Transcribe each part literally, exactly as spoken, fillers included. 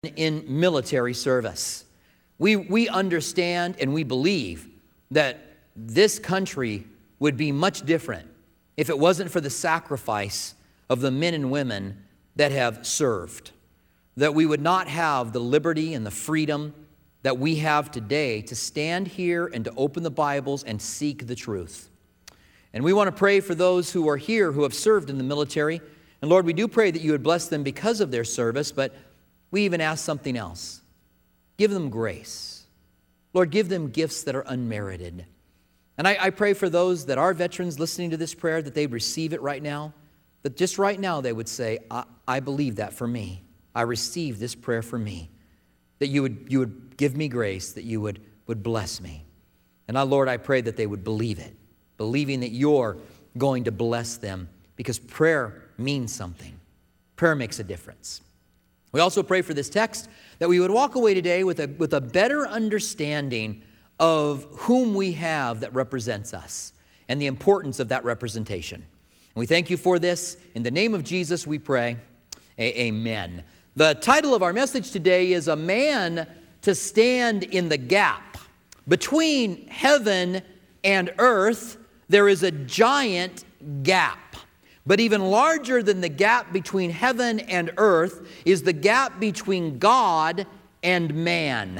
in military service. We, we understand and we believe that this country would be much different if it wasn't for the sacrifice of the men and women that have served. That we would not have the liberty and the freedom that we have today to stand here and to open the Bibles and seek the truth. And we want to pray for those who are here who have served in the military. And Lord, we do pray that you would bless them because of their service, but we even ask something else. Give them grace. Lord, give them gifts that are unmerited. And I, I pray for those that are veterans listening to this prayer that they'd receive it right now, that just right now they would say, I, I believe that for me. I receive this prayer for me. That you would, you would give me grace, that you would, would bless me. And now, Lord, I pray that they would believe it, believing that you're going to bless them, because prayer means something. Prayer makes a difference. We also pray for this text that we would walk away today with a, with a better understanding of whom we have that represents us and the importance of that representation. And we thank you for this. In the name of Jesus, we pray. A- amen. The title of our message today is A Man to Stand in the Gap. Between heaven and earth, there is a giant gap. But even larger than the gap between heaven and earth is the gap between God and man.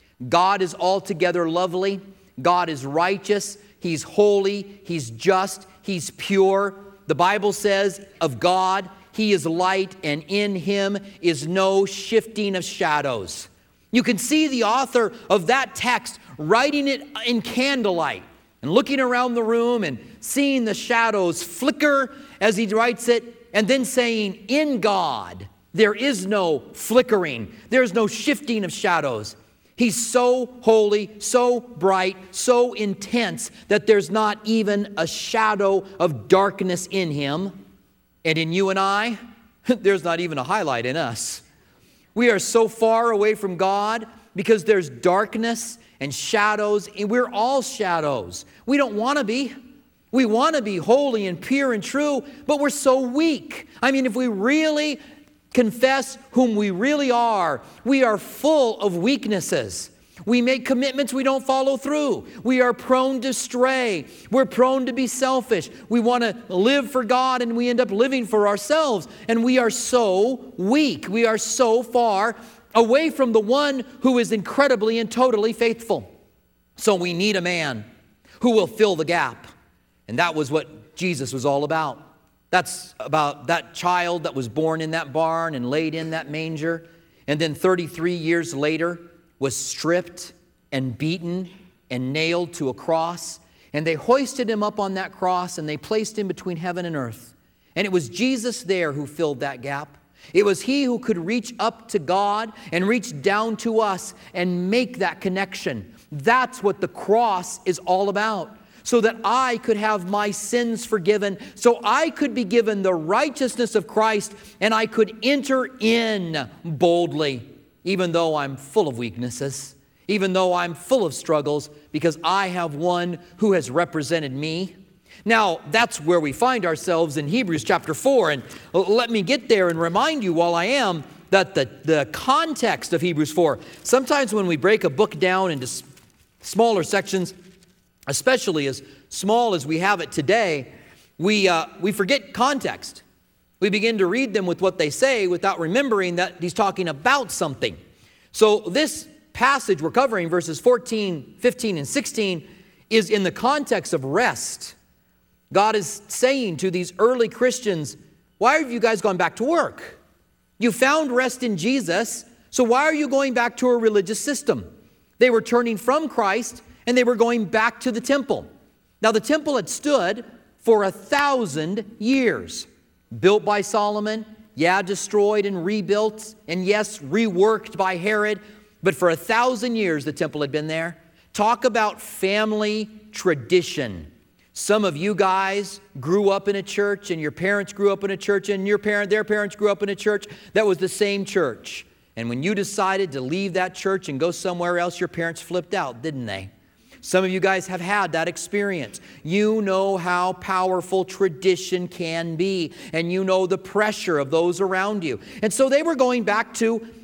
God is altogether lovely. God is righteous. He's holy. He's just. He's pure. The Bible says of God, He is light, and in Him is no shifting of shadows. You can see the author of that text writing it in candlelight and looking around the room and seeing the shadows flicker as he writes it, and then saying, in God, there is no flickering. There's no shifting of shadows. He's so holy, so bright, so intense that there's not even a shadow of darkness in Him. And in you and I, there's not even a highlight in us. We are so far away from God because there's darkness and shadows. And we're all shadows. We don't want to be. We want to be holy and pure and true, but we're so weak. I mean, if we really confess whom we really are, we are full of weaknesses. We make commitments we don't follow through. We are prone to stray. We're prone to be selfish. We want to live for God and we end up living for ourselves. And we are so weak. We are so far away from the one who is incredibly and totally faithful. So we need a man who will fill the gap. And that was what Jesus was all about. That's about that child that was born in that barn and laid in that manger. And then thirty-three years later was stripped and beaten and nailed to a cross. And they hoisted him up on that cross and they placed him between heaven and earth. And it was Jesus there who filled that gap. It was He who could reach up to God and reach down to us and make that connection. That's what the cross is all about. So that I could have my sins forgiven, so I could be given the righteousness of Christ, and I could enter in boldly, even though I'm full of weaknesses, even though I'm full of struggles, because I have one who has represented me. Now, that's where we find ourselves in Hebrews chapter four, and let me get there and remind you while I am that the, the context of Hebrews four, sometimes when we break a book down into s- smaller sections, especially as small as we have it today, we uh, we forget context. We begin to read them with what they say without remembering that he's talking about something. So this passage we're covering, verses fourteen, fifteen, and sixteen, is in the context of rest. God is saying to these early Christians, why have you guys gone back to work? You found rest in Jesus, so why are you going back to a religious system? They were turning from Christ and they were going back to the temple. Now the temple had stood for a thousand years. Built by Solomon, yeah, destroyed and rebuilt, and yes, reworked by Herod. But for a thousand years the temple had been there. Talk about family tradition. Some of you guys grew up in a church, and your parents grew up in a church, and your parent, their parents grew up in a church that was the same church. And when you decided to leave that church and go somewhere else, your parents flipped out, didn't they? Some of you guys have had that experience. You know how powerful tradition can be, and you know the pressure of those around you. And so they were going back to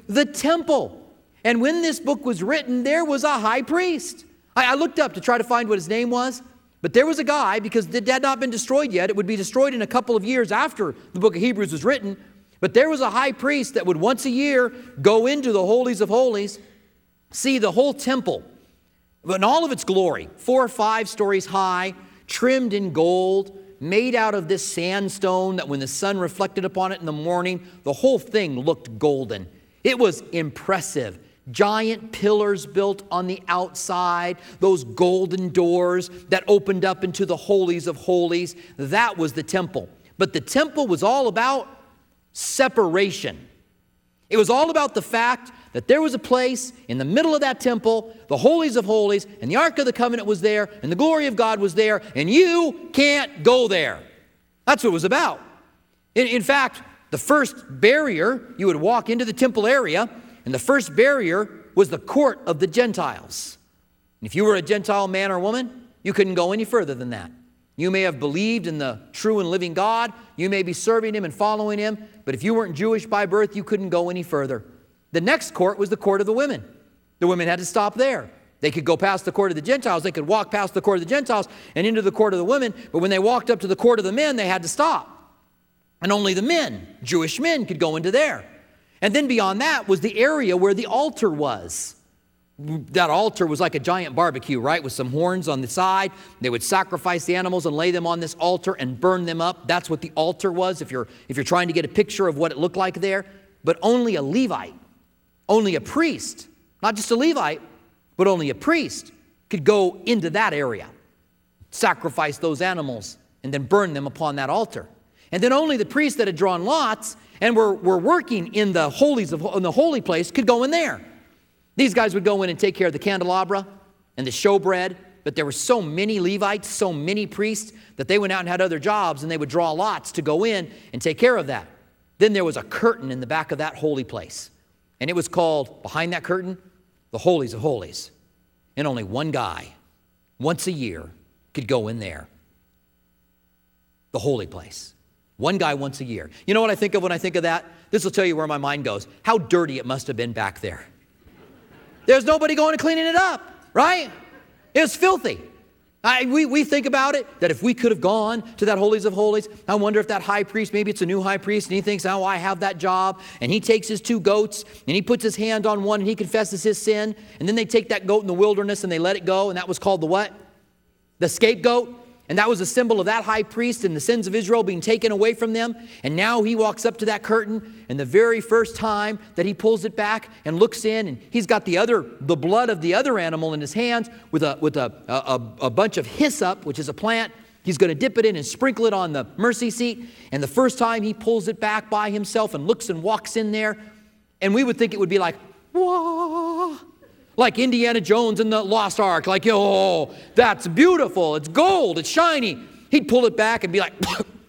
the temple. And when this book was written, there was a high priest. I, I looked up to try to find what his name was, but there was a guy, because it had not been destroyed yet. It would be destroyed in a couple of years after the book of Hebrews was written. But there was a high priest that would once a year go into the holies of holies, see the whole temple, but in all of its glory, four or five stories high, trimmed in gold, made out of this sandstone that when the sun reflected upon it in the morning, the whole thing looked golden. It was impressive. Giant pillars built on the outside, those golden doors that opened up into the holies of holies. That was the temple. But the temple was all about separation. It was all about the fact that there was a place in the middle of that temple, the holies of holies, and the Ark of the Covenant was there, and the glory of God was there, and you can't go there. That's what it was about. In, in fact, the first barrier, you would walk into the temple area, and the first barrier was the court of the Gentiles. And if you were a Gentile man or woman, you couldn't go any further than that. You may have believed in the true and living God. You may be serving Him and following Him. But if you weren't Jewish by birth, you couldn't go any further. The next court was the court of the women. The women had to stop there. They could go past the court of the Gentiles. They could walk past the court of the Gentiles and into the court of the women. But when they walked up to the court of the men, they had to stop. And only the men, Jewish men, could go into there. And then beyond that was the area where the altar was. That altar was like a giant barbecue, right? With some horns on the side. They would sacrifice the animals and lay them on this altar and burn them up. That's what the altar was, if you're, if you're trying to get a picture of what it looked like there. But only a Levite, only a priest, not just a Levite, but only a priest could go into that area, sacrifice those animals, and then burn them upon that altar. And then only the priests that had drawn lots and were, were working in the holies of in the holy place could go in there. These guys would go in and take care of the candelabra and the showbread, but there were so many Levites, so many priests, that they went out and had other jobs, and they would draw lots to go in and take care of that. Then there was a curtain in the back of that holy place, and it was called, behind that curtain, the holies of holies. And only one guy, once a year, could go in there, the holy place. One guy once a year. You know what I think of when I think of that? This will tell you where my mind goes. How dirty it must have been back there. There's nobody going and cleaning it up, right? It was filthy. I, we, we think about it, that if we could have gone to that holies of holies, I wonder if that high priest, maybe it's a new high priest, and he thinks, oh, I have that job, and he takes his two goats, and he puts his hand on one, and he confesses his sin, and then they take that goat in the wilderness, and they let it go, and that was called the what? The scapegoat. And that was a symbol of that high priest and the sins of Israel being taken away from them. And now he walks up to that curtain, and the very first time that he pulls it back and looks in, and he's got the other, the blood of the other animal in his hands with a with a a, a bunch of hyssop, which is a plant. He's going to dip it in and sprinkle it on the mercy seat. And the first time he pulls it back by himself and looks and walks in there, and we would think it would be like, whoa. Like Indiana Jones and the Lost Ark, like, oh, that's beautiful, it's gold, it's shiny. He'd pull it back and be like,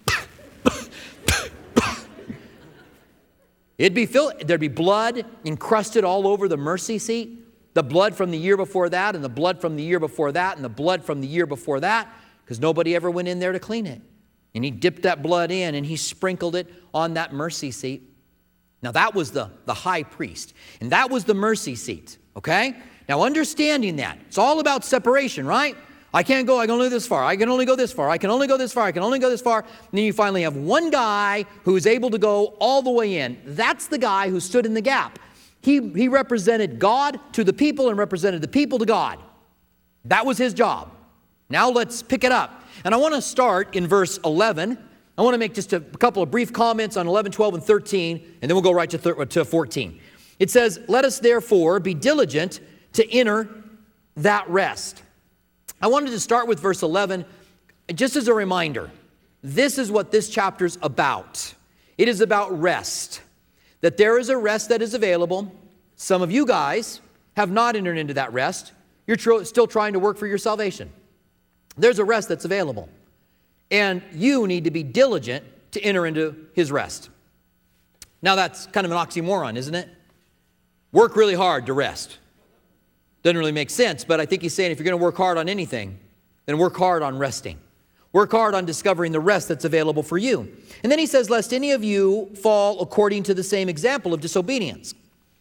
it'd be filled, there'd be blood encrusted all over the mercy seat, the blood from the year before that, and the blood from the year before that, and the blood from the year before that, because nobody ever went in there to clean it. And he dipped that blood in, and he sprinkled it on that mercy seat. Now that was the, the high priest, and that was the mercy seat. Okay? Now understanding that, it's all about separation, right? I can't go, I can only go this far. I can only go this far. I can only go this far. I can only go this far. And then you finally have one guy who is able to go all the way in. That's the guy who stood in the gap. He, he represented God to the people and represented the people to God. That was his job. Now let's pick it up. And I want to start in verse eleven. I want to make just a couple of brief comments on eleven, twelve, and thirteen, and then we'll go right to, thir- to fourteen. It says, let us therefore be diligent to enter that rest. I wanted to start with verse eleven just as a reminder. This is what this chapter's about. It is about rest. That there is a rest that is available. Some of you guys have not entered into that rest. You're tr- still trying to work for your salvation. There's a rest that's available. And you need to be diligent to enter into his rest. Now that's kind of an oxymoron, isn't it? Work really hard to rest. Doesn't really make sense, but I think he's saying if you're going to work hard on anything, then work hard on resting. Work hard on discovering the rest that's available for you. And then he says, lest any of you fall according to the same example of disobedience.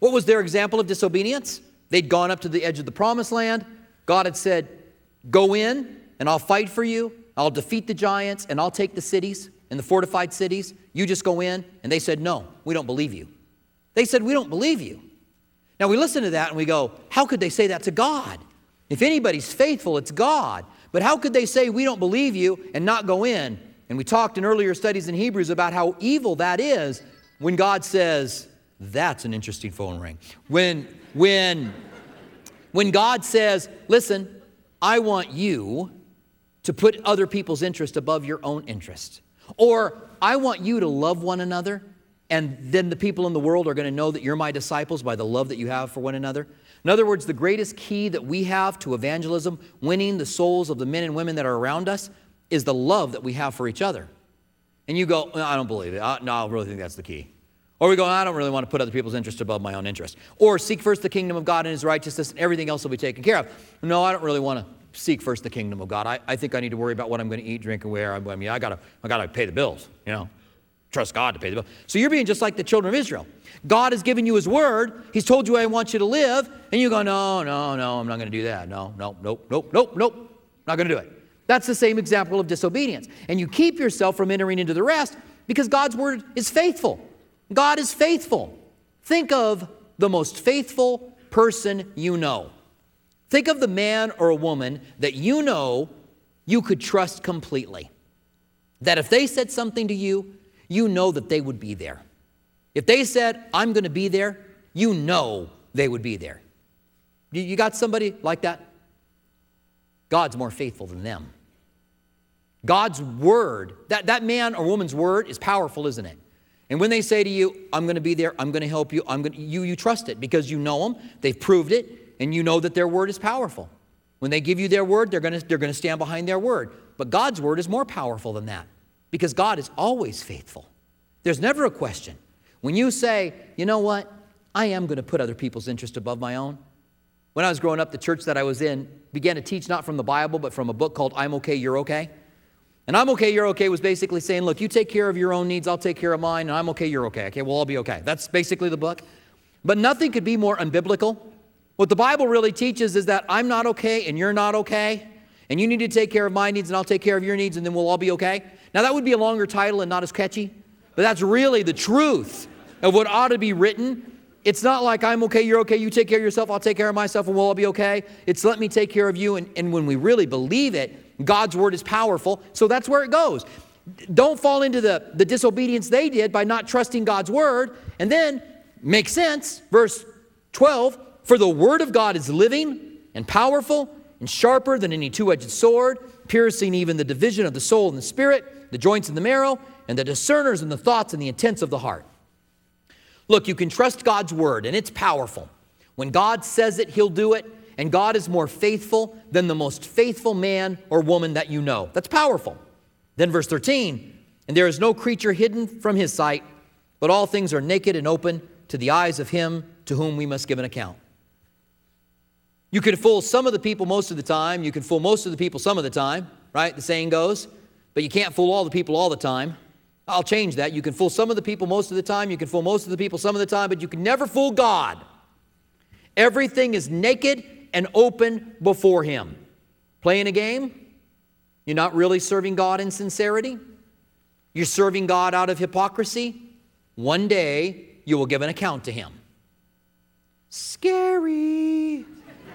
What was their example of disobedience? They'd gone up to the edge of the promised land. God had said, go in and I'll fight for you. I'll defeat the giants and I'll take the cities and the fortified cities. You just go in. And they said, no, we don't believe you. They said, we don't believe you. Now we listen to that and we go, how could they say that to God? If anybody's faithful, it's God. But how could they say we don't believe you and not go in? And we talked in earlier studies in Hebrews about how evil that is when God says, that's an interesting phone ring. When, when, when God says, listen, I want you to put other people's interest above your own interest. Or I want you to love one another, and then the people in the world are going to know that you're my disciples by the love that you have for one another. In other words, the greatest key that we have to evangelism, winning the souls of the men and women that are around us, is the love that we have for each other. And you go, no, I don't believe it. I, no, I really think that's the key. Or we go, I don't really want to put other people's interest above my own interest. Or seek first the kingdom of God and his righteousness, and everything else will be taken care of. No, I don't really want to seek first the kingdom of God. I, I think I need to worry about what I'm going to eat, drink, and wear. I, I mean, I got to I got to pay the bills, you know. Trust God to pay the bill. So you're being just like the children of Israel. God has given you his word. He's told you I want you to live. And you go, no, no, no, I'm not going to do that. No, no, nope, nope, nope, nope. Not going to do it. That's the same example of disobedience. And you keep yourself from entering into the rest because God's word is faithful. God is faithful. Think of the most faithful person you know. Think of the man or a woman that you know you could trust completely. That if they said something to you, you know that they would be there. If they said, I'm going to be there, you know they would be there. You, you got somebody like that? God's more faithful than them. God's word, that, that man or woman's word is powerful, isn't it? And when they say to you, I'm going to be there, I'm going to help you, I'm going to, you, you trust it because you know them, they've proved it, and you know that their word is powerful. When they give you their word, they're going to, they're going to stand behind their word. But God's word is more powerful than that because God is always faithful. There's never a question. When you say, you know what, I am going to put other people's interest above my own. When I was growing up, the church that I was in began to teach not from the Bible, but from a book called I'm Okay, You're Okay. And I'm okay, you're okay was basically saying, look, you take care of your own needs, I'll take care of mine, and I'm okay, you're okay. Okay, we'll all be okay. That's basically the book. But nothing could be more unbiblical. What the Bible really teaches is that I'm not okay and you're not okay, and you need to take care of my needs and I'll take care of your needs, and then we'll all be okay. Now that would be a longer title and not as catchy, but that's really the truth of what ought to be written. It's not like I'm okay, you're okay, you take care of yourself, I'll take care of myself, and we'll all be okay. It's let me take care of you, and, and when we really believe it, God's word is powerful, so that's where it goes. Don't fall into the, the disobedience they did by not trusting God's word. And then, makes sense, verse twelve, for the word of God is living and powerful and sharper than any two-edged sword, piercing even the division of the soul and the spirit, the joints and the marrow, and the discerners and the thoughts and the intents of the heart. Look, you can trust God's word, and it's powerful. When God says it, he'll do it. And God is more faithful than the most faithful man or woman that you know. That's powerful. Then verse thirteen, and there is no creature hidden from his sight, but all things are naked and open to the eyes of him to whom we must give an account. You can fool some of the people most of the time. You can fool most of the people some of the time, right? The saying goes. But you can't fool all the people all the time. I'll change that. You can fool some of the people most of the time. You can fool most of the people some of the time, but you can never fool God. Everything is naked and open before him. Playing a game? You're not really serving God in sincerity? You're serving God out of hypocrisy? One day, you will give an account to him. Scary.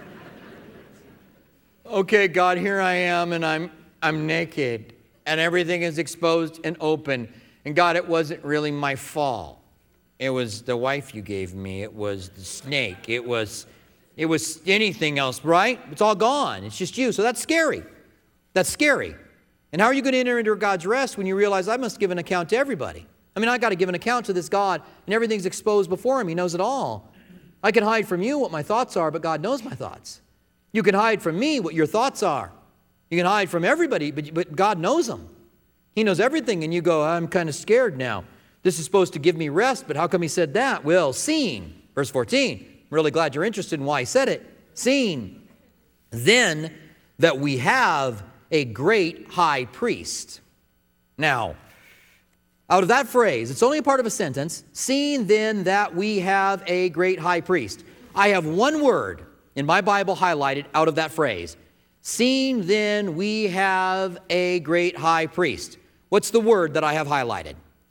Okay, God, here I am, and I'm, I'm naked, and everything is exposed and open. And God, it wasn't really my fault. It was the wife you gave me. It was the snake. It was... It was anything else, right? It's all gone. It's just you. So that's scary. That's scary. And how are you going to enter into God's rest when you realize I must give an account to everybody? I mean, I got to give an account to this God, and everything's exposed before him. He knows it all. I can hide from you what my thoughts are, but God knows my thoughts. You can hide from me what your thoughts are. You can hide from everybody, but, but God knows them. He knows everything, and you go, I'm kind of scared now. This is supposed to give me rest, but how come he said that? Well, seeing, verse fourteen. I'm really glad you're interested in why he said it. Seeing then that we have a great high priest. Now, out of that phrase, it's only a part of a sentence, seeing then that we have a great high priest. I have one word in my Bible highlighted out of that phrase. Seeing then we have a great high priest. What's the word that I have highlighted?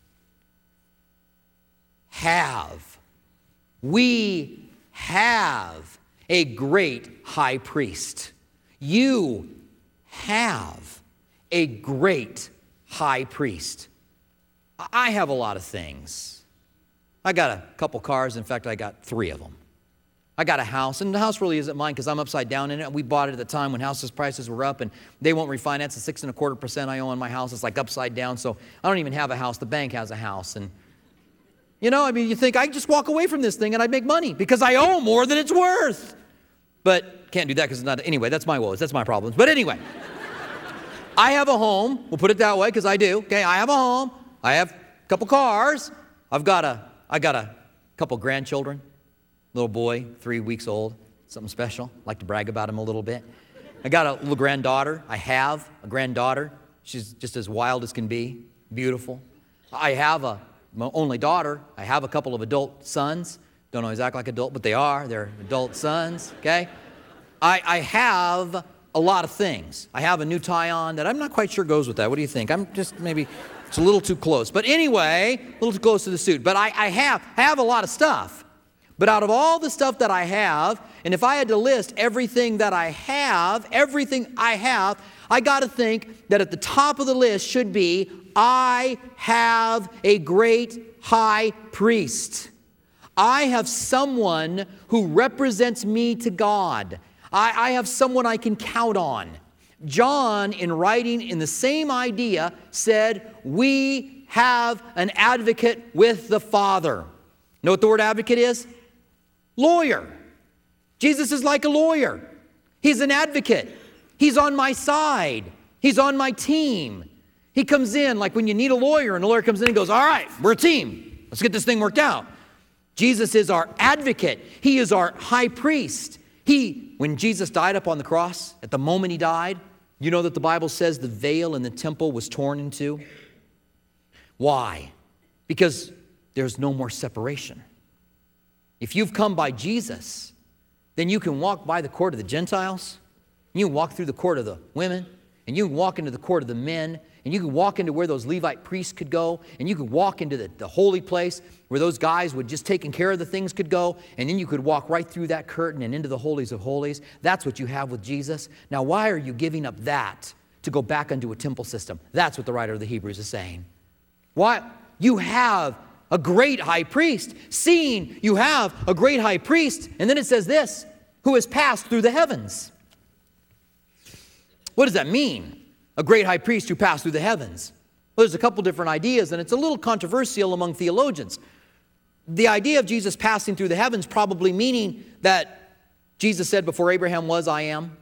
Have. We have a great high priest. You have a great high priest. I have a lot of things. I got a couple cars. In fact, I got three of them. I got a house, and the house really isn't mine because I'm upside down in it. We bought it at the time when houses prices were up, and they won't refinance the six and a quarter percent I owe on my house. It's like upside down, so I don't even have a house. The bank has a house, and you know, I mean, you think I can just walk away from this thing and I'd make money because I owe more than it's worth. But can't do that because it's not. Anyway, that's my woes. That's my problems. But anyway, I have a home. We'll put it that way because I do. Okay, I have a home. I have a couple cars. I've got a. I got a couple grandchildren. Little boy, three weeks old, something special. Like to brag about him a little bit. I got a little granddaughter. I have a granddaughter. She's just as wild as can be, beautiful. I have a my only daughter. I have a couple of adult sons. Don't always act like adult, but they are. They're adult sons, okay? I, I have a lot of things. I have a new tie-on that I'm not quite sure goes with that. What do you think? I'm just maybe, it's a little too close. But anyway, a little too close to the suit. But I, I have, I have a lot of stuff. But out of all the stuff that I have, and if I had to list everything that I have, everything I have, I got to think that at the top of the list should be, I have a great high priest. I have someone who represents me to God. I, I have someone I can count on. John, in writing in the same idea, said, we have an advocate with the Father. Know what the word advocate is? Lawyer. Jesus is like a lawyer. He's an advocate. He's on my side. He's on my team. He comes in like when you need a lawyer, and the lawyer comes in and goes, all right, we're a team. Let's get this thing worked out. Jesus is our advocate. He is our high priest. He, when Jesus died up on the cross, at the moment he died, you know that the Bible says the veil in the temple was torn in two? Why? Because there's no more separation. If you've come by Jesus, then you can walk by the court of the Gentiles, you can walk through the court of the women, and you can walk into the court of the men, and you can walk into where those Levite priests could go, and you could walk into the, the holy place where those guys would just taking care of the things could go, and then you could walk right through that curtain and into the holies of holies. That's what you have with Jesus. Now, why are you giving up that to go back into a temple system? That's what the writer of the Hebrews is saying. Why? You have a great high priest. Seeing you have a great high priest, and then it says this, who has passed through the heavens. What does that mean? A great high priest who passed through the heavens. Well, there's a couple different ideas, and it's a little controversial among theologians. The idea of Jesus passing through the heavens probably meaning that Jesus said, before Abraham was, I am.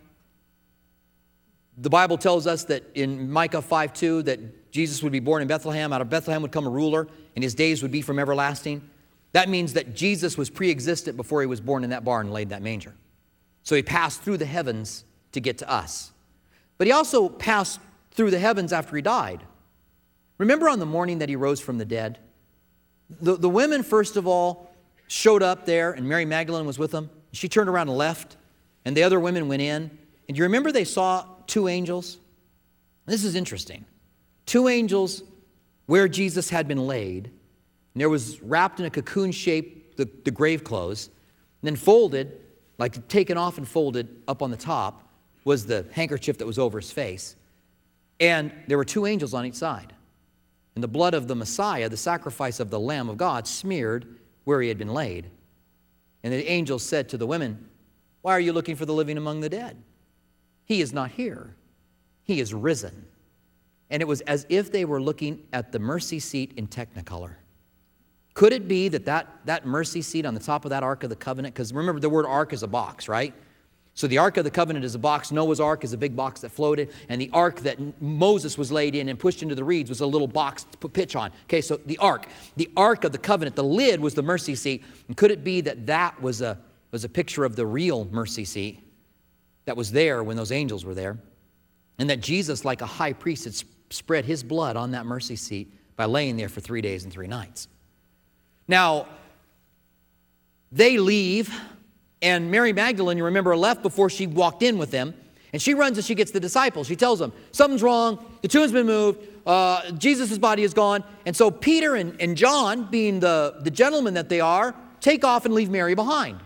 The Bible tells us that in Micah five two that Jesus would be born in Bethlehem. Out of Bethlehem would come a ruler, and his days would be from everlasting. That means that Jesus was pre-existent before he was born in that barn and laid in that manger. So he passed through the heavens to get to us. But he also passed through the heavens after he died. Remember on the morning that he rose from the dead? The, the women, first of all, showed up there, and Mary Magdalene was with them. She turned around and left, and the other women went in. And do you remember they saw two angels? This is interesting. Two angels where Jesus had been laid, and there was wrapped in a cocoon shape, the, the grave clothes, and then folded, like taken off and folded up on the top, was the handkerchief that was over his face. And there were two angels on each side. And the blood of the Messiah, the sacrifice of the Lamb of God, smeared where he had been laid. And the angels said to the women, why are you looking for the living among the dead? He is not here. He is risen. And it was as if they were looking at the mercy seat in Technicolor. Could it be that that, that mercy seat on the top of that Ark of the Covenant, because remember the word ark is a box, right? So the Ark of the Covenant is a box. Noah's Ark is a big box that floated. And the Ark that Moses was laid in and pushed into the reeds was a little box to put pitch on. Okay, so the Ark. The Ark of the Covenant, the lid was the mercy seat. And could it be that that was a, was a picture of the real mercy seat that was there when those angels were there? And that Jesus, like a high priest, had spread his blood on that mercy seat by laying there for three days and three nights. Now, they leave, and Mary Magdalene, you remember, left before she walked in with them, and she runs and she gets the disciples. She tells them, something's wrong, the tomb's been moved, uh, Jesus' body is gone. And so Peter and, and John, being the, the gentlemen that they are, take off and leave Mary behind.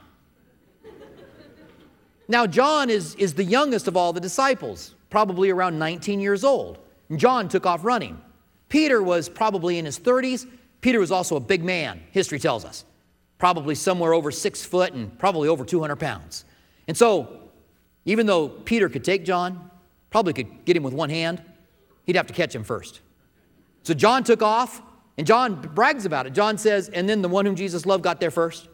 Now, John is, is the youngest of all the disciples, probably around nineteen years old. And John took off running. Peter was probably in his thirties. Peter was also a big man, history tells us. Probably somewhere over six foot and probably over two hundred pounds. And so, even though Peter could take John, probably could get him with one hand, he'd have to catch him first. So John took off, and John brags about it. John says, and then the one whom Jesus loved got there first.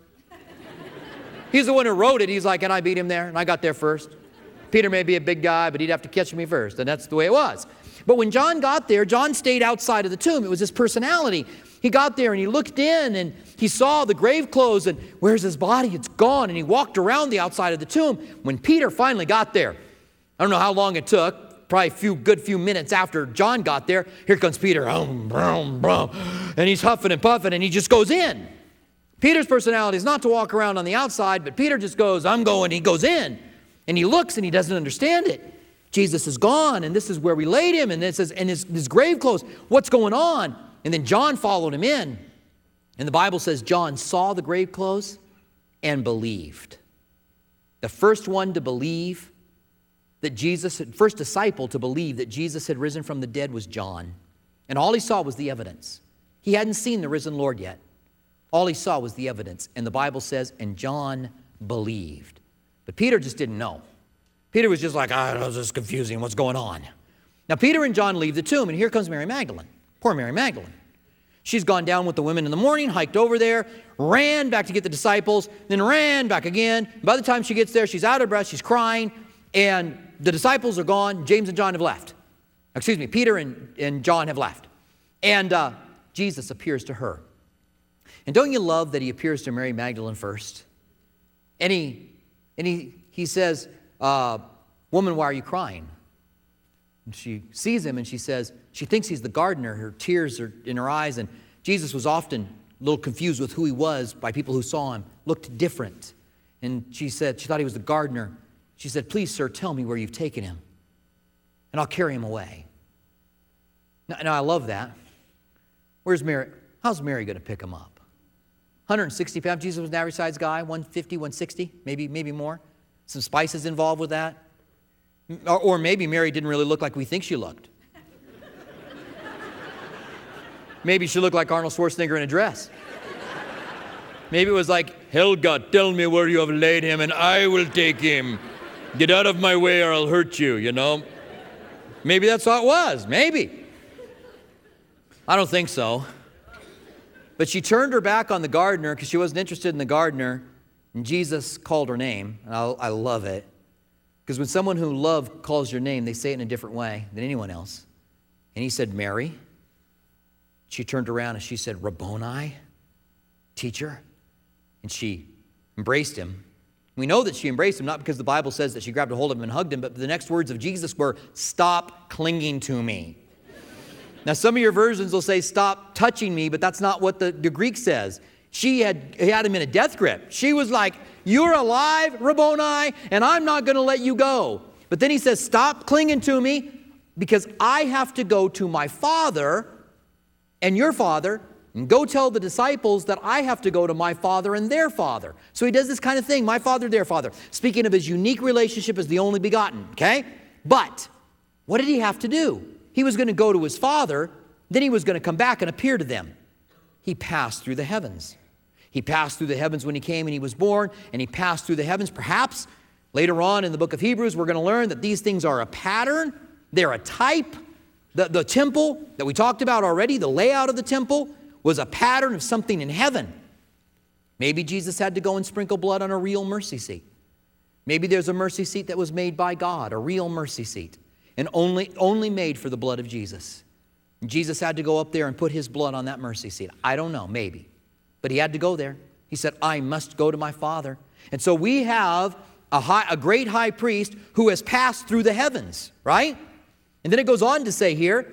He's the one who wrote it. He's like, and I beat him there, and I got there first. Peter may be a big guy, but he'd have to catch me first, and that's the way it was. But when John got there, John stayed outside of the tomb. It was his personality. He got there, and he looked in, and he saw the grave clothes, and where's his body? It's gone. And he walked around the outside of the tomb. When Peter finally got there, I don't know how long it took, probably a few good few minutes after John got there, here comes Peter, um, brum, brum, and he's huffing and puffing, and he just goes in. Peter's personality is not to walk around on the outside, but Peter just goes, I'm going, he goes in. And he looks, and he doesn't understand it. Jesus is gone, and this is where we laid him, and it says, and his, his grave clothes, what's going on? And then John followed him in. And the Bible says John saw the grave clothes and believed. The first one to believe that Jesus, first disciple to believe that Jesus had risen from the dead was John. And all he saw was the evidence. He hadn't seen the risen Lord yet. All he saw was the evidence. And the Bible says, and John believed. But Peter just didn't know. Peter was just like, ah, oh, this is confusing. What's going on? Now, Peter and John leave the tomb, and here comes Mary Magdalene. Poor Mary Magdalene. She's gone down with the women in the morning, hiked over there, ran back to get the disciples, then ran back again. By the time she gets there, she's out of breath, she's crying, and the disciples are gone. James and John have left. Excuse me, Peter and, and John have left. And uh, Jesus appears to her. And don't you love that he appears to Mary Magdalene first? And he, and he, he says, uh, woman, why are you crying? And she sees him and she says, she thinks he's the gardener. Her tears are in her eyes. And Jesus was often a little confused with who he was by people who saw him, looked different. And she said, she thought he was the gardener. She said, please, sir, tell me where you've taken him, and I'll carry him away. Now, now I love that. Where's Mary? How's Mary going to pick him up? one hundred sixty pounds. Jesus was an average size guy, one fifty, one sixty, maybe, maybe more. Some spices involved with that. Or, or maybe Mary didn't really look like we think she looked. Maybe she looked like Arnold Schwarzenegger in a dress. Maybe it was like, Helga, tell me where you have laid him and I will take him. Get out of my way or I'll hurt you, you know. Maybe that's how it was. Maybe. I don't think so. But she turned her back on the gardener because she wasn't interested in the gardener. And Jesus called her name. And I, I love it. Because when someone who loved calls your name, they say it in a different way than anyone else. And he said, Mary. She turned around and she said, Rabboni, teacher. And she embraced him. We know that she embraced him, not because the Bible says that she grabbed a hold of him and hugged him, but the next words of Jesus were, stop clinging to me. Now, some of your versions will say, stop touching me, but that's not what the, the Greek says. She had, had him in a death grip. She was like, you're alive, Rabboni, and I'm not going to let you go. But then he says, stop clinging to me because I have to go to my Father and your Father and go tell the disciples that I have to go to my Father and their Father. So he does this kind of thing, my Father, their Father, speaking of his unique relationship as the only begotten, okay? But what did he have to do? He was going to go to his Father, then he was going to come back and appear to them. He passed through the heavens. He passed through the heavens when he came and he was born, and he passed through the heavens. Perhaps later on in the book of Hebrews, we're going to learn that these things are a pattern. They're a type. The, the temple that we talked about already, the layout of the temple, was a pattern of something in heaven. Maybe Jesus had to go and sprinkle blood on a real mercy seat. Maybe there's a mercy seat that was made by God, a real mercy seat, and only, only made for the blood of Jesus. And Jesus had to go up there and put his blood on that mercy seat. I don't know, maybe. But he had to go there. He said, I must go to my Father. And so we have a, high, a great high priest who has passed through the heavens, right? And then it goes on to say here,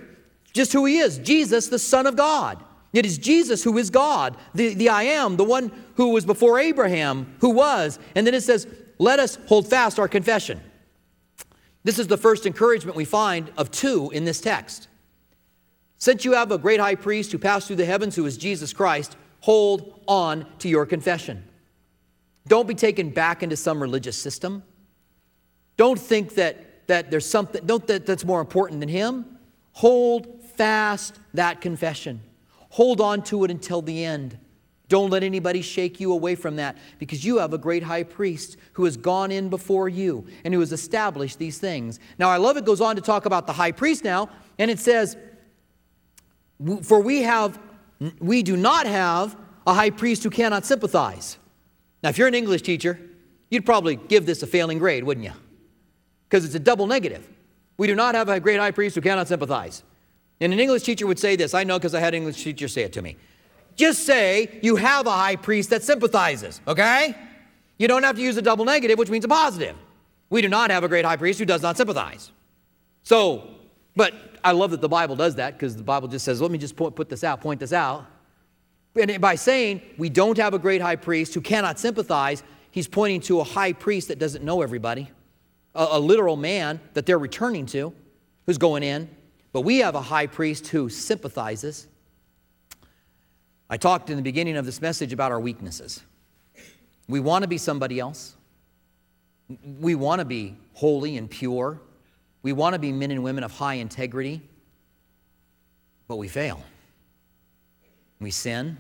Just who he is, Jesus, the Son of God. It is Jesus who is God, the, the I am, the one who was before Abraham, who was. And then it says, let us hold fast our confession. This is the first encouragement we find of two in this text. Since you have a great high priest who passed through the heavens, who is Jesus Christ, hold on to your confession. Don't be taken back into some religious system. Don't think that, that there's something, don't that that's more important than him. Hold fast that confession. Hold on to it until the end. Don't let anybody shake you away from that, because you have a great high priest who has gone in before you and who has established these things. Now, I love it goes on to talk about the high priest now, and it says, for we have, we do not have a high priest who cannot sympathize. Now, if you're an English teacher, you'd probably give this a failing grade, wouldn't you? Because it's a double negative. We do not have a great high priest who cannot sympathize. And an English teacher would say this. I know because I had an English teacher say it to me. Just say you have a high priest that sympathizes, okay? You don't have to use a double negative, which means a positive. We do not have a great high priest who does not sympathize. So, but I love that the Bible does that, because the Bible just says, let me just put, put this out, point this out. And by saying we don't have a great high priest who cannot sympathize, he's pointing to a high priest that doesn't know everybody, a, a literal man that they're returning to, who's going in. But we have a high priest who sympathizes. I talked in the beginning of this message about our weaknesses. We want to be somebody else. We want to be holy and pure. We want to be men and women of high integrity. But we fail. We sin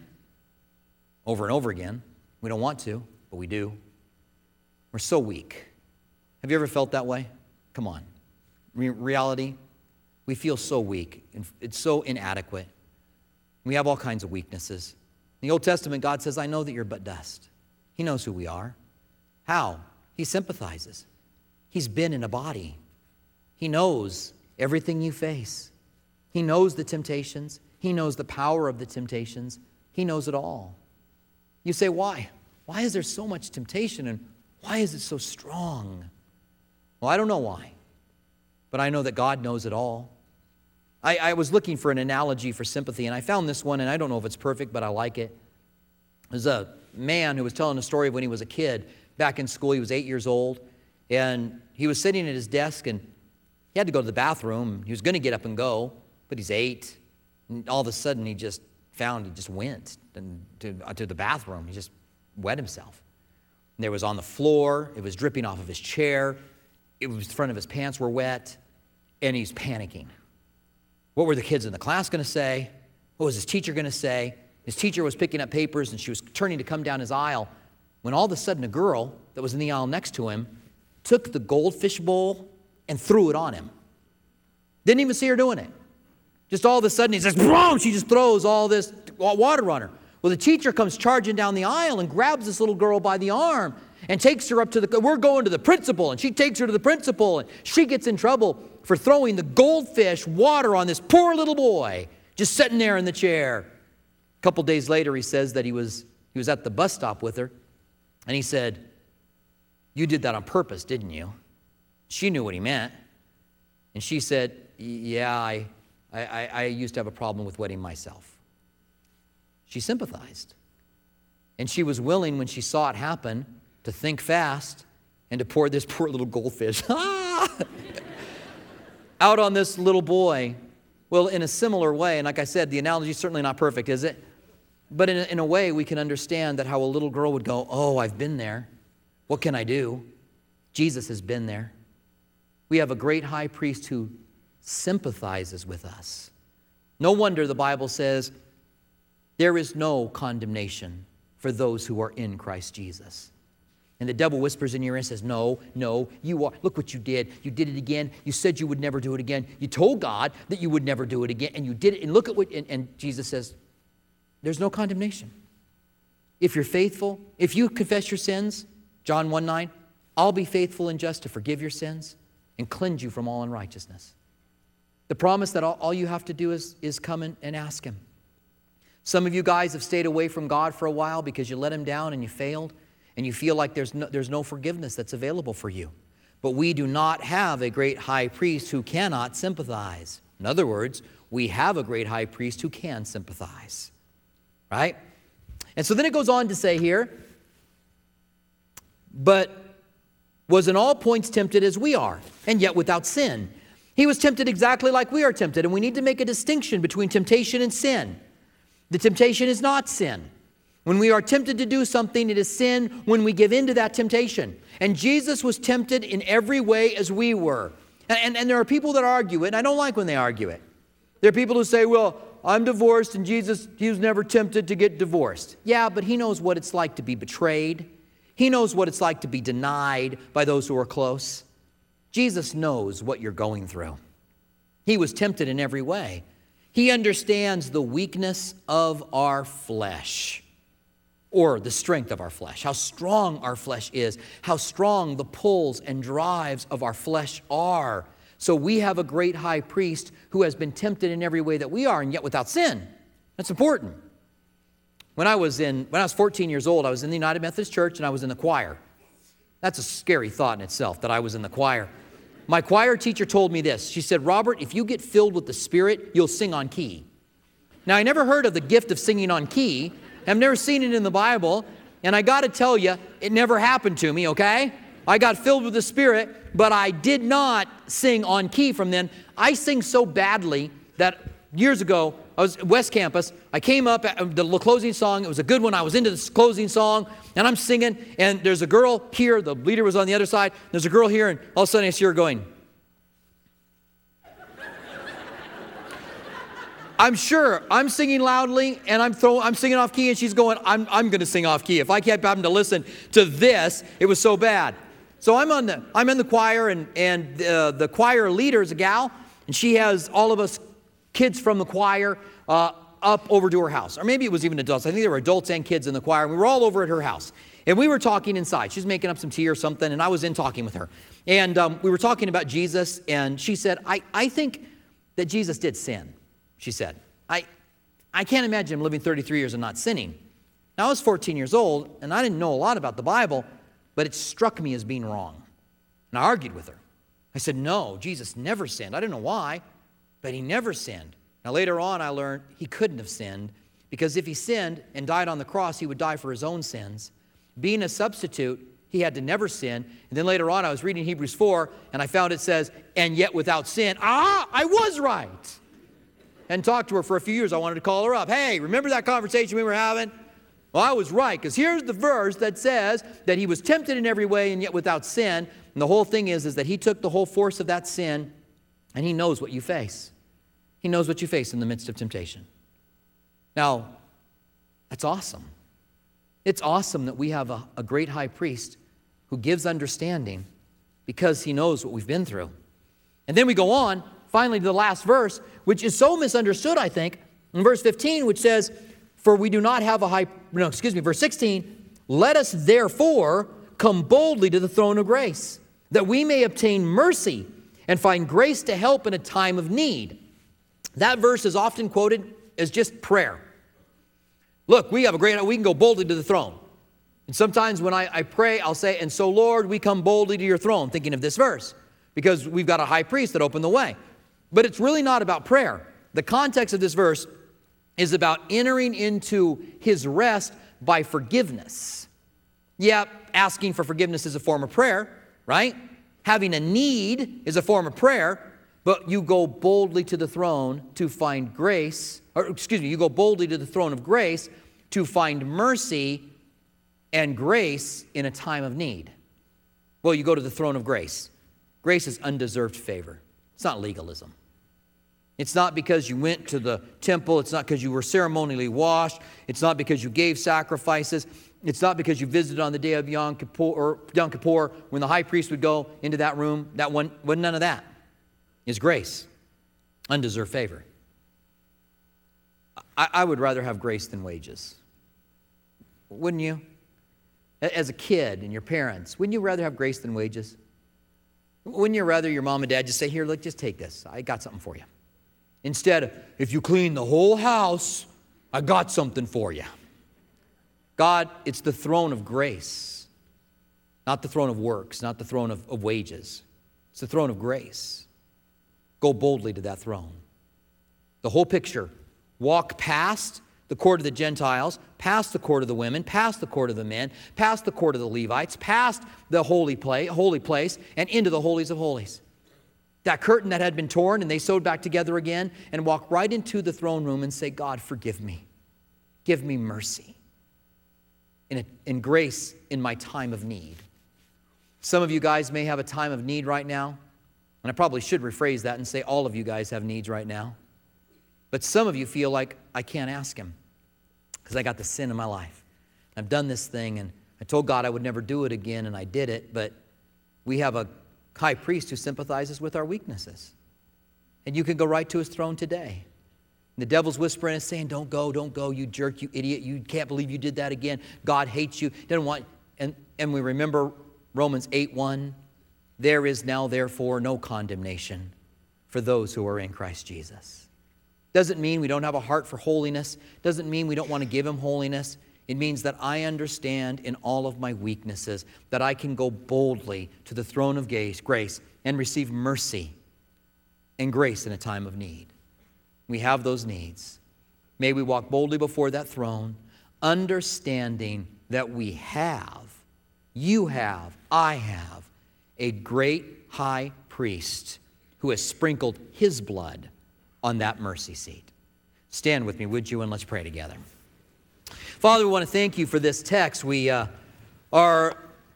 over and over again. We don't want to, but we do. We're so weak. Have you ever felt that way? Come on. Re- reality, we feel so weak. It's so inadequate. We have all kinds of weaknesses. In the Old Testament, God says, I know that you're but dust. He knows who we are. How? He sympathizes. He's been in a body. He knows everything you face. He knows the temptations. He knows the power of the temptations. He knows it all. You say, why? Why is there so much temptation, and why is it so strong? Well, I don't know why, but I know that God knows it all. I, I was looking for an analogy for sympathy, and I found this one, and I don't know if it's perfect, but I like it. There's a man who was telling a story of when he was a kid. Back in school, he was eight years old, and he was sitting at his desk, and he had to go to the bathroom. He was going to get up and go, but he's eight, and all of a sudden he just found he just went to, to the bathroom. He just wet himself. And there was on the floor. It was dripping off of his chair. It was the front of his pants were wet, and he's panicking. What were the kids in the class going to say? What was his teacher going to say? His teacher was picking up papers, and she was turning to come down his aisle, when all of a sudden a girl that was in the aisle next to him took the goldfish bowl and threw it on him. Didn't even see her doing it. Just all of a sudden, he says, boom, she just throws all this water on her. Well, the teacher comes charging down the aisle and grabs this little girl by the arm and takes her up to the, we're going to the principal, and she takes her to the principal, and she gets in trouble for throwing the goldfish water on this poor little boy, just sitting there in the chair. A couple days later, he says that he was, he was at the bus stop with her, and he said, you did that on purpose, didn't you? She knew what he meant. And she said, yeah, I, I, I used to have a problem with wetting myself. She sympathized. And she was willing, when she saw it happen, to think fast and to pour this poor little goldfish out on this little boy. Well, in a similar way, and like I said, the analogy is certainly not perfect, is it? But in a, in a way, we can understand that how a little girl would go, oh, I've been there. What can I do? Jesus has been there. We have a great high priest who sympathizes with us. No wonder the Bible says there is no condemnation for those who are in Christ Jesus. And the devil whispers in your ear and says, no, no, you are. Look what you did. You did it again. You said you would never do it again. You told God that you would never do it again, and you did it. And look at what, and, and Jesus says, there's no condemnation. If you're faithful, if you confess your sins, John one nine, I'll be faithful and just to forgive your sins and cleanse you from all unrighteousness. The promise that all, all you have to do is, is come in and ask him. Some of you guys have stayed away from God for a while because you let him down and you failed, and you feel like there's no, there's no forgiveness that's available for you. But we do not have a great high priest who cannot sympathize. In other words, we have a great high priest who can sympathize, right? And so then it goes on to say here, but was in all points tempted as we are, and yet without sin. He was tempted exactly like we are tempted, and we need to make a distinction between temptation and sin. The temptation is not sin. When we are tempted to do something, it is sin when we give in to that temptation. And Jesus was tempted in every way as we were. And, and, and there are people that argue it, and I don't like when they argue it. There are people who say, well, I'm divorced, and Jesus, he was never tempted to get divorced. Yeah, but he knows what it's like to be betrayed. He knows what it's like to be denied by those who are close. Jesus knows what you're going through. He was tempted in every way. He understands the weakness of our flesh, or the strength of our flesh, how strong our flesh is, how strong the pulls and drives of our flesh are. So we have a great high priest who has been tempted in every way that we are, and yet without sin. That's important. When I was in, when I was fourteen years old, I was in the United Methodist Church, and I was in the choir. That's a scary thought in itself, that I was in the choir. My choir teacher told me this. She said, Robert, if you get filled with the Spirit, you'll sing on key. Now, I never heard of the gift of singing on key. I've never seen it in the Bible, and I got to tell you, it never happened to me, okay? I got filled with the Spirit, but I did not sing on key from then. I sing so badly that years ago, I was at West Campus. I came up at the closing song. It was a good one. I was into this closing song, and I'm singing, and there's a girl here. The leader was on the other side. There's a girl here, and all of a sudden I see her going. I'm sure I'm singing loudly, and I'm throwing, I'm singing off key, and she's going, I'm, I'm going to sing off key. If I kept having to listen to this, it was so bad. So I'm on the, I'm in the choir, and, and uh, the choir leader is a gal, and she has all of us kids from the choir uh, up over to her house. Or maybe it was even adults. I think there were adults and kids in the choir. And we were all over at her house. And we were talking inside. She was making up some tea or something, and I was in talking with her. And um, we were talking about Jesus, and she said, I, I think that Jesus did sin, she said. I, I can't imagine him living thirty-three years and not sinning. Now, I was fourteen years old, and I didn't know a lot about the Bible, but it struck me as being wrong. And I argued with her. I said, no, Jesus never sinned. I didn't know why. But he never sinned. Now, later on, I learned he couldn't have sinned, because if he sinned and died on the cross, he would die for his own sins. Being a substitute, he had to never sin. And then later on, I was reading Hebrews four, and I found it says, and yet without sin. Ah, I was right. And talked to her for a few years. I wanted to call her up. Hey, remember that conversation we were having? Well, I was right, because here's the verse that says that he was tempted in every way and yet without sin. And the whole thing is, is that he took the whole force of that sin, and he knows what you face. He knows what you face in the midst of temptation. Now, that's awesome. It's awesome that we have a, a great high priest who gives understanding because he knows what we've been through. And then we go on, finally, to the last verse, which is so misunderstood, I think, in verse fifteen, which says, for we do not have a high, no, excuse me, verse sixteen, let us therefore come boldly to the throne of grace, that we may obtain mercy and find grace to help in a time of need. That verse is often quoted as just prayer. Look, we have a great, we can go boldly to the throne. And sometimes when I, I pray, I'll say, and so Lord, we come boldly to your throne, thinking of this verse, because we've got a high priest that opened the way. But it's really not about prayer. The context of this verse is about entering into his rest by forgiveness. Yeah, asking for forgiveness is a form of prayer, right? Having a need is a form of prayer. But you go boldly to the throne to find grace, or excuse me, you go boldly to the throne of grace to find mercy and grace in a time of need. Well, you go to the throne of grace. Grace is undeserved favor. It's not legalism. It's not because you went to the temple. It's not because you were ceremonially washed. It's not because you gave sacrifices. It's not because you visited on the day of Yom Kippur, or Yom Kippur when the high priest would go into that room. That one, wasn't none of that. Is grace, undeserved favor. I, I would rather have grace than wages. Wouldn't you? As a kid and your parents, wouldn't you rather have grace than wages? Wouldn't you rather your mom and dad just say, here, look, just take this. I got something for you. Instead of, if you clean the whole house, I got something for you. God, it's the throne of grace, not the throne of works, not the throne of, of wages. It's the throne of grace. Go boldly to that throne. The whole picture. Walk past the court of the Gentiles, past the court of the women, past the court of the men, past the court of the Levites, past the holy place, holy place, and into the holies of holies. That curtain that had been torn and they sewed back together again, and walk right into the throne room and say, God, forgive me. Give me mercy and, and grace in my time of need. Some of you guys may have a time of need right now, and I probably should rephrase that and say all of you guys have needs right now. But some of you feel like, I can't ask him because I got the sin in my life. I've done this thing, and I told God I would never do it again, and I did it, but we have a high priest who sympathizes with our weaknesses. And you can go right to his throne today. And the devil's whispering and saying, don't go, don't go, you jerk, you idiot, you can't believe you did that again. God hates you, doesn't want, and, and we remember Romans eight one, there is now therefore no condemnation for those who are in Christ Jesus. Doesn't mean we don't have a heart for holiness. Doesn't mean we don't want to give him holiness. It means that I understand in all of my weaknesses that I can go boldly to the throne of grace and receive mercy and grace in a time of need. We have those needs. May we walk boldly before that throne, understanding that we have, you have, I have, a great high priest who has sprinkled his blood on that mercy seat. Stand with me, would you, and let's pray together. Father, we want to thank you for this text. We uh, are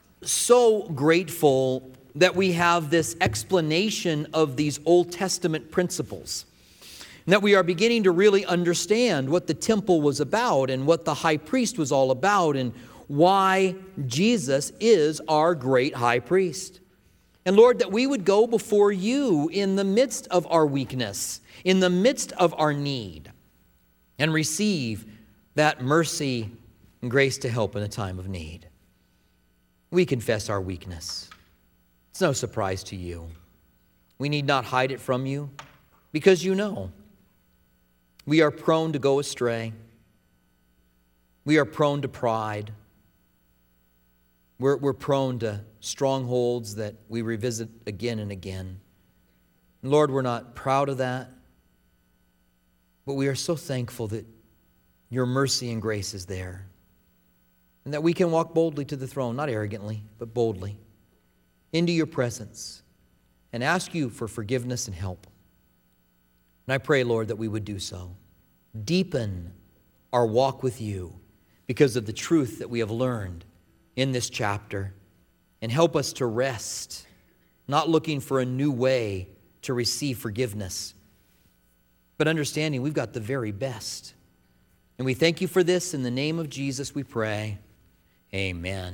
so grateful that we have this explanation of these Old Testament principles, and that we are beginning to really understand what the temple was about and what the high priest was all about and why Jesus is our great high priest. And Lord, that we would go before you in the midst of our weakness, in the midst of our need, and receive that mercy and grace to help in a time of need. We confess our weakness. It's no surprise to you. We need not hide it from you because you know. We are prone to go astray. We are prone to pride. We're, we're prone to strongholds that we revisit again and again. Lord, we're not proud of that, but we are so thankful that your mercy and grace is there, and that we can walk boldly to the throne, not arrogantly, but boldly, into your presence and ask you for forgiveness and help. And I pray, Lord, that we would do so. Deepen our walk with you because of the truth that we have learned in this chapter, and help us to rest, not looking for a new way to receive forgiveness, but understanding we've got the very best. And we thank you for this. In the name of Jesus we pray. Amen.